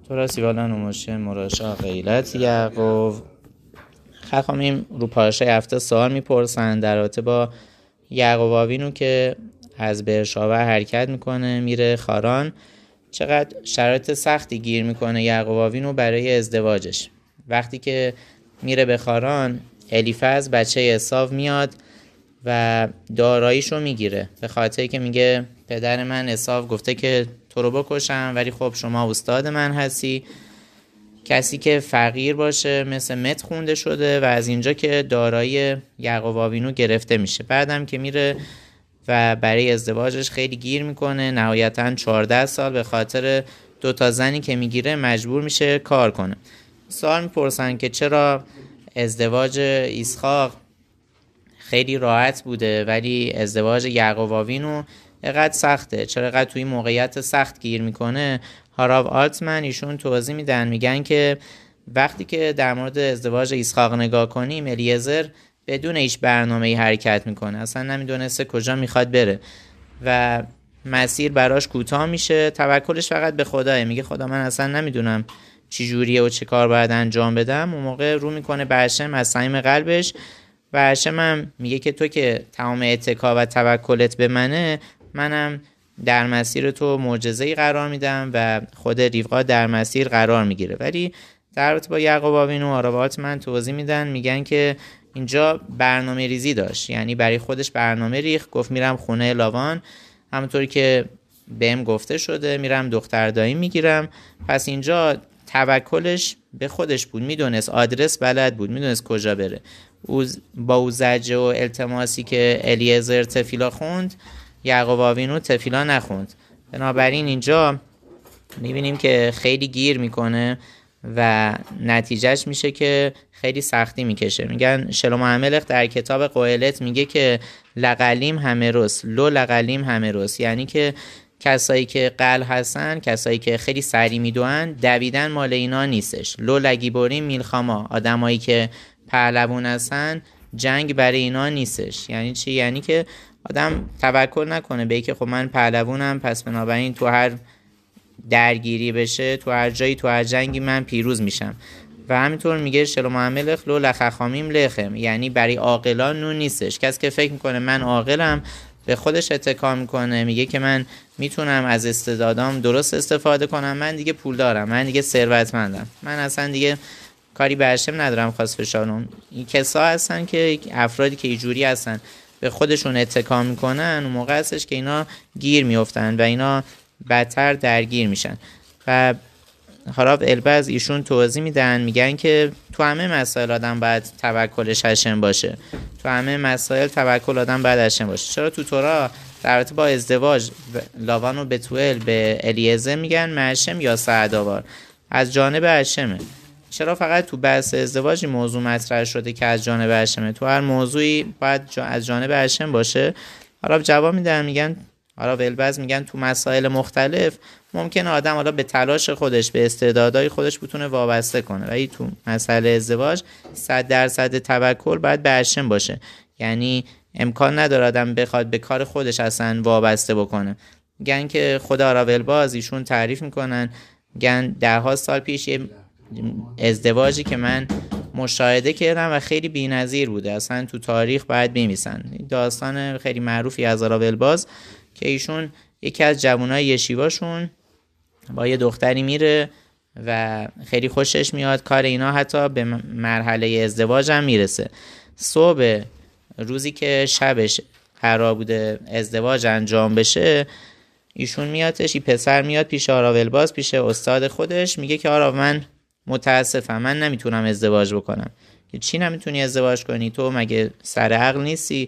تورا سیوالان اوموشه مراشا غیلت یعقوب. خخامیم رو پارشای هفته سوال میپرسن در رابطه با یعقوب آوینو که از برشاوه حرکت میکنه میره خاران. چقدر شرایط سختی گیر میکنه یعقوب آوینو برای ازدواجش. وقتی که میره به خاران، الیفز بچه عیسو میاد و داراییشو میگیره، به خاطری که میگه پدر من عیسو گفته که تو رو بکشم، ولی خب شما استاد من هستی. کسی که فقیر باشه مثل مت خونده شده و از اینجا که دارایی یعقوب آوینو گرفته میشه. بعدم که میره و برای ازدواجش خیلی گیر میکنه، نهایتاً 14 سال به خاطر 2 زنی که میگیره مجبور میشه کار کنه. سوال میپرسن که چرا ازدواج اسحاق خیلی راحت بوده ولی ازدواج یعقوب آوینو اینقدر سخته، چرا اینقدر توی موقعیت سخت گیر میکنه. هاراو آلتمن ایشون توضیح میدن، میگن که وقتی که در مورد ازدواج اسحاق نگاه کنیم، الیعزر بدون هیچ برنامه‌ای حرکت میکنه، اصلا نمیدونسته کجا میخواد بره و مسیر براش کوتاه میشه. توکلش فقط به خداه، میگه خدا من اصلا نمیدونم چی جوریه و چه کار باید انجام بدم. اون موقع رو میکنه به هشم از صمیم قلبش و هشم هم میگه که تو که تمام اتکا و توکلت به منم در مسیر تو معجزه‌ای قرار میدم و خود ریوقا در مسیر قرار میگیره. ولی در رابطه با یعقوب آوینو آراوات من توضیح میدن، میگن که اینجا برنامه ریزی داشت، یعنی برای خودش برنامه ریخت، گفت میرم خونه لاوان همونطوری که بهم گفته شده، میرم دختر دایی میگیرم. پس اینجا توکلش به خودش بود، میدونست آدرس بلد بود، میدونست کجا بره. با او زجه و التماسی که الیعزر تفیلا خوند، یعقوب آوینو تفیلا نخوند. بنابراین اینجا میبینیم که خیلی گیر میکنه و نتیجهش میشه که خیلی سختی میکشه. میگن شلومو هملخ در کتاب قوهلت میگه که لقلیم همه رس لو لقلیم همه رس، یعنی که کسایی که قل هستن، کسایی که خیلی سری میدوئن، دویدن مال اینا نیستش. لو لگیبوریم میلخاما، آدمایی که پهلوان هستن جنگ برای اینا نیستش. یعنی چی؟ یعنی که آدم توکل نکنه به اینکه خب من پهلوانم پس بنابراین تو هر درگیری بشه، تو هر جایی، تو هر جنگی من پیروز میشم. و همینطور میگه شلومو هملخ لو لخخامیم لخم، یعنی برای عاقلان نون نیستش. کسی که فکر میکنه من عاقلم به خودش اتکا میکنه، میگه که من میتونم از استعدادام درست استفاده کنم، من دیگه پول دارم، من دیگه ثروتمندم، من اصلا دیگه کاری به هشم ندارم خواست فشانم. این کسا هستن که افرادی که اینجوری هستن به خودشون اتکا میکنن، اون موقع هستش که اینا گیر میافتن و اینا بدتر درگیر میشن. و هاراو البز ایشون توضیح میدن، میگن که تو همه مسائل آدم باید توکلش هشم باشه، تو همه مسائل توکل آدم باید هشم باشه. چرا تو تورا در رابطه با ازدواج لاوان و بتوئل به الیعزر میگن معشم یا سعداوار، از جانب هشمه. چرا فقط تو بحث ازدواج این موضوع مطرح شده که از جانب هشمه؟ تو هر موضوعی باید از جانب هشم باشه. هاراو جواب میدن، میگن هاراو البز میگن تو مسائل مختلف ممکنه آدم حالا به تلاش خودش، به استعدادهای خودش بتونه وابسته کنه، ولی تو مسئله ازدواج 100% توکل باید به هشم باشه. یعنی امکان نداره آدم بخواد به کار خودش اصلا وابسته بکنه. میگن که خود هاراو البز ایشون تعریف میکنن، میگن 10 سال پیش یه ازدواجی که من مشاهده کردم و خیلی بی‌نظیر بوده، اصلا تو تاریخ باید بنویسن. داستان خیلی معروفی از هاراو البز که ایشون یکی از جوانای یشیواشون با یه دختری میره و خیلی خوشش میاد، کار اینا حتی به مرحله ازدواج هم میرسه. صبح روزی که شبش قرار بوده ازدواج انجام بشه، ایشون میادش، این پسر میاد پیش هاراو البز، پیش استاد خودش، میگه که هاراو من متاسفم، من نمیتونم ازدواج بکنم. که چی نمیتونی ازدواج کنی؟ تو مگه سر عقل نیستی؟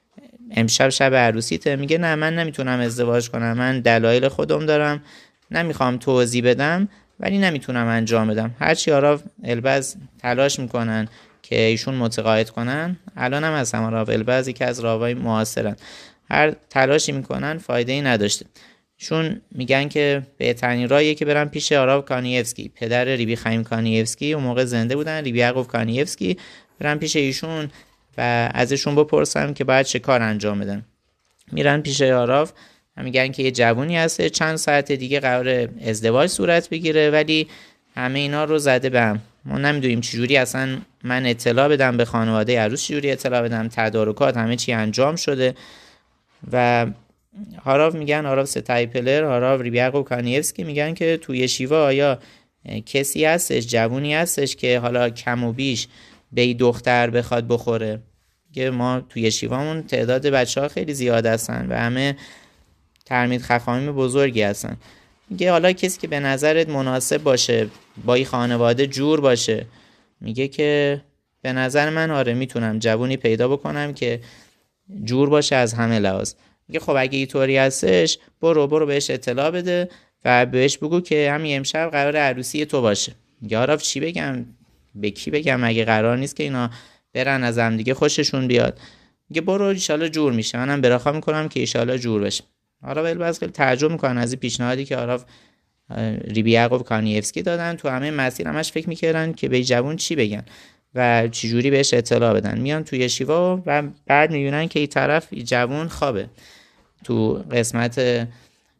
امشب شب عروسیته. میگه نه من نمیتونم ازدواج کنم، من دلایل خودم دارم، نمیخوام توضیح بدم ولی نمیتونم انجام بدم. هرچی هاراو البز تلاش میکنن که ایشون متقاعد کنن، الان هم از هاراو البز یکی از راوای معاصرن، هر تلاشی میکنن فایده ای نداشته. شون میگن که بهترین راهیه که برن پیش هاراو کانیفسکی، پدر ریبی خیم کانیفسکی، اون موقع زنده بودن، ریبی یعقوب کانیفسکی، برن پیش ایشون و ازشون بپرسن که باید چه کار انجام بدن. میرن پیش هاراو میگن که یه جوونی هست چند ساعت دیگه قرار ازدواج صورت بگیره، ولی همه اینا رو زده به هم. ما نمیدونیم چجوری اصلا من اطلاع بدم به خانواده عروس، چجوری اطلاع بدم، تدارکات همه چی انجام شده. و هاراو میگن، هاراو ستایپلر، هاراو ریبیاقوب کانیفسکی میگن که توی شیوا آیا کسی هستش، جوونی هستش که حالا کم و بیش به این دختر بخواد بخوره؟ که ما توی شیوامون تعداد بچه‌ها خیلی زیاد هستن و همه تلمید خخامیم بزرگی هستن. میگه حالا کسی که به نظرت مناسب باشه، با این خانواده جور باشه، میگه که به نظر من آره میتونم جوونی پیدا بکنم که جور باشه از همه لحاظ. میگه خب اگه اینطوری هستش برو بهش اطلاع بده و بهش بگو که همین امشب قرار عروسی تو باشه. میگه آراف چی بگم، به کی بگم، مگه قرار نیست که اینا برن از هم دیگه خوششون بیاد؟ میگه برو ان شاءالله جور میشه، منم براخا میکنم که ان شاءالله جور بشه. آراف البته خیلی تعجب میکنن از این پیشنهادی که آراف ریبیاقوب کانیفسکی دادن. تو همه مسیر همش فکر میکردن که به جوون چی بگن و چجوری بهش اطلاع بدن. میان توی شیوا و بعد میبینن که این طرف جوون خوابه تو قسمت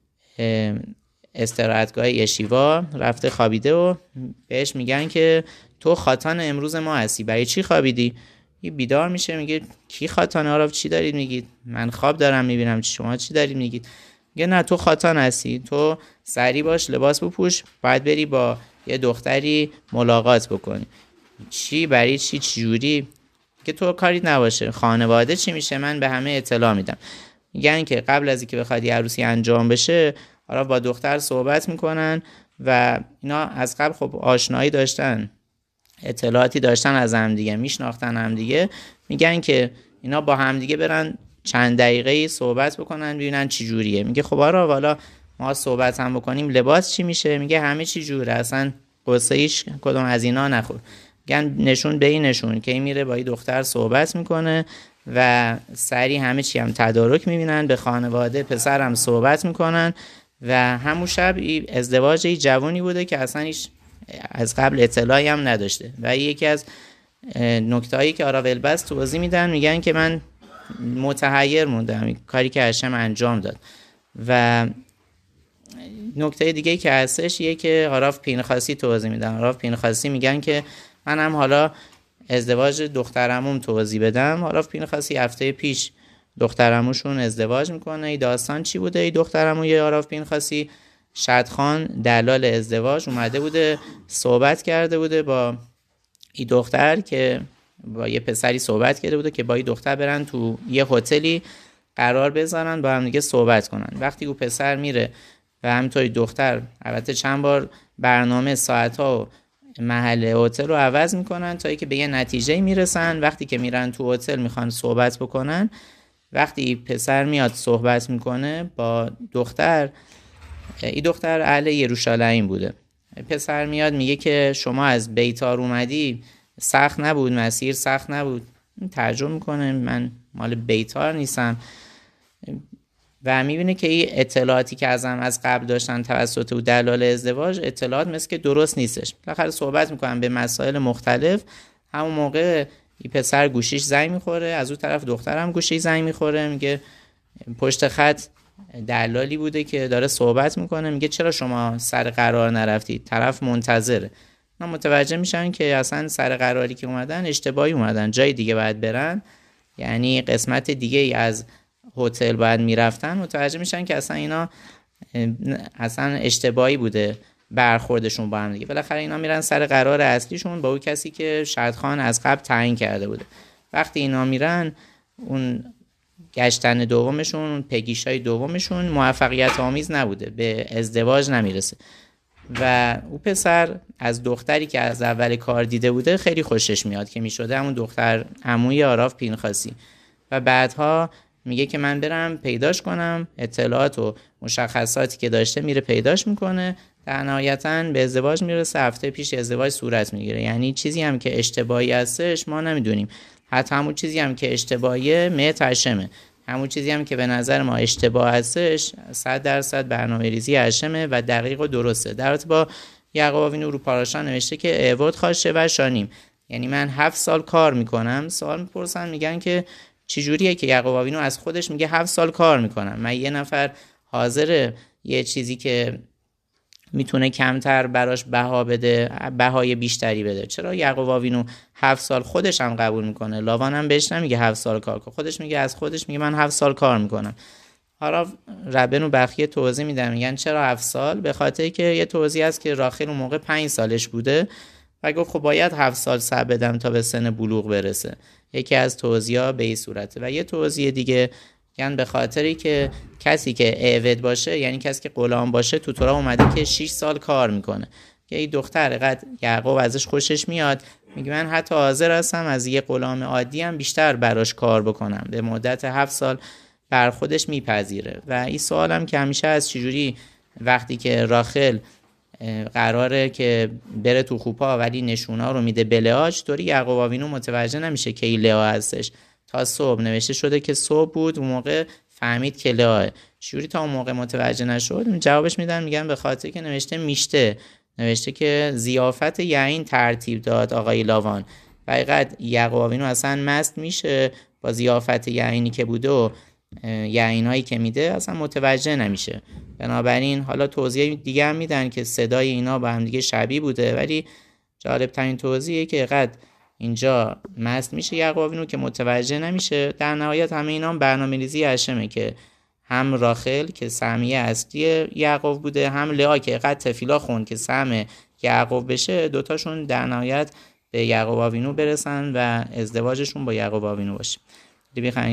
استراحتگاه یشیوا، رفته خوابیده و بهش میگن که تو خاتان امروز ما هستی، برای چی خوابیدی؟ این بیدار میشه میگه کی خاتان؟ آراف چی دارید میگید؟ من خواب دارم میبینم، شما چی دارید میگید؟ میگه نه تو خاتان هستی، تو سری باش لباس بپوش، باید بری با یه دختری ملاقات بکنی. چی؟ برای چی؟ چجوری؟ که تو کاریت نباشه، خانواده چی میشه من به همه اطلاع میدم. میگن که قبل از اینکه بخواد عروسی انجام بشه حالا با دختر صحبت میکنن و اینا از قبل خب آشنایی داشتن، اطلاعاتی داشتن از هم دیگه، میشناختن هم دیگه. میگن که اینا با هم دیگه برن چند دقیقه صحبت بکنن ببینن چی جوریه. میگه خب آره والا ما صحبت هم بکنیم لباس چی میشه؟ میگه همه چی جوره، اصلا قصه ایش کدوم از اینا نخور. میگن نشون به این نشون که این میره با این دختر صحبت میکنه و سری همه چی هم تدارک میبینن، به خانواده پسر هم صحبت میکنن و همون شب ازدواج این جوانی بوده که اصلا هیچ از قبل اطلاعی هم نداشته. و یکی از نکتهایی که آراو الباز توضیح میدن، میگن که من متحیر موندم کاری که هشم انجام داد. و نکته دیگه که هستش یه که آراو پینخاسی توضیح میدن. آراو پینخاسی میگن که من هم حالا ازدواج دخترموم توضیح بدم. آراو پینخاسی هفته پیش دخترموشون ازدواج میکنه. ای داستان چی بوده؟ ای دخترموی آراو پینخاسی شدخان دلال ازدواج اومده بوده، صحبت کرده بوده با این دختر، که با یه پسری صحبت کرده بوده که با این دختر برن تو یه هتلی قرار بذارن با هم دیگه صحبت کنن. وقتی اون پسر میره و همینطوری دختر، البته چند بار برنامه ساعت‌ها و محل هتل رو عوض میکنن تا اینکه به یه نتیجه میرسن. وقتی که میرن تو هتل میخوان صحبت بکنن، وقتی پسر میاد صحبت میکنه با دختر، این دختر اهل یروشالیم بوده، پسر میاد میگه که شما از بیتار اومدی، سخت نبود؟ مسیر سخت نبود؟ ترجمه میکنه من مال بیتار نیستم و میبینه که این اطلاعاتی که ازم از قبل داشتن توسط او دلال ازدواج اطلاعات مثل که درست نیستش. بالاخره صحبت میکنن به مسائل مختلف. همون موقع این پسر گوشیش زنگ میخوره، از اون طرف دخترم گوشیش زنگ میخوره، میگه پشت خط دلالی بوده که داره صحبت میکنه، میگه چرا شما سر قرار نرفتید؟ طرف منتظره. ما متوجه میشن که اصلا سر قراری که اومدن اشتباهی اومدن، جای دیگه باید برن، یعنی قسمت دیگه از هتل باید میرفتن. متوجه میشن که اصلا اینا اصلا اشتباهی بوده برخوردشون با هم دیگه. بالاخره اینا میرن سر قرار اصلیشون با اون کسی که شدخان از قبل تعیین کرده بوده. وقتی اینا میرن اون گشتن دومشون، پگیشای دومشون موفقیت آمیز نبوده، به ازدواج نمیرسه و او پسر از دختری که از اول کار دیده بوده خیلی خوشش میاد که میشده همون دختر عموی آراو پینخاسی و بعدها میگه که من برم پیداش کنم. اطلاعات و مشخصاتی که داشته میره پیداش میکنه، در نهایتاً به ازدواج میرسه. هفته پیش ازدواج صورت میگیره. یعنی چیزی هم که اشتباهی هستش ما نمیدونیم، حتی همون چیزی هم که اشتباهیه متعشمه، همون چیزی هم که به نظر ما اشتباه هستش 100% برنامه‌ریزی هشمه و دقیق و درسته. در رابطه با یعقوب آوینو رو پاراشان نوشته که اعواد خواشه و شانیم، یعنی من 7 سال کار میکنم. سوال میپرسن میگن که چجوریه که یعقوب آوینو از خودش میگه 7 سال کار میکنم؟ من یه نفر حاضر یه چیزی که میتونه کمتر براش بها بده بهای بیشتری بده. چرا یعقوب آوینو 7 سال خودش هم قبول میکنه، لاوان هم بهش نمیگه 7 سال کار کن، خودش میگه از خودش میگه من 7 سال کار میکنم. حالا ربن و بخیه توضیح میدن، میگن چرا 7 سال؟ به خاطر که یه توضیح هست که راخیل اون موقع 5 سالش بوده و گفت خب باید 7 سال صبر بدم تا به سن بلوغ برسه. یکی از توضیحا به این صورته. و یه توضیح دیگه یعنی به خاطری که کسی که عبد باشه، یعنی کسی که غلام باشه، تو تورا اومده که 6 سال کار میکنه. که این دختر قد یعقوب ازش خوشش میاد، میگه من حتی حاضر هستم از یه غلام عادی هم بیشتر براش کار بکنم. به مدت 7 سال بر خودش میپذیره. و این سوال هم که همیشه از چجوری وقتی که راخل قراره که بره تو خوپا ولی نشونا رو میده به لئا، چطوری یعقوب آوینو متوجه نمیشه که این لئا هستش؟ تا صبح نوشته شده که صبح بود اون موقع فهمید که لئا. چجوری تا اون موقع متوجه نشد؟ جوابش میدن، میگن به خاطر که نوشته میشته، نوشته که ضیافت یعین ترتیب داد آقای لاوان. و حقیقت یعقوب آوینو اصلا مست میشه با ضیافت یعینی که بوده و یعینایی که میده اصلا متوجه نمیشه. بنابراین حالا توضیح دیگه هم میدن که صدای اینا با هم دیگه شبیه بوده، ولی جالب ترین توضیحه که قد اینجا مست میشه یعقوب آوینو که متوجه نمیشه. در نهایت همه اینا هم برنامه‌ریزی هشمه که هم راخل که سهمیه اصلی یعقوب بوده، هم لئا که قد تفیلا خوند که سهم یعقوب بشه، دوتاشون در نهایت به یعقوب آوینو برسن و ازدواجشون با یعقوب آوینو باشه.